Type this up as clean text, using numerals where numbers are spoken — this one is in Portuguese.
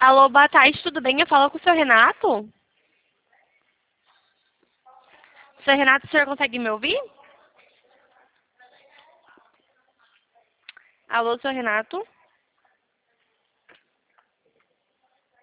Alô, boa tarde, tudo bem? Eu falo com o seu Renato? Seu Renato, o senhor consegue me ouvir? Alô, seu Renato?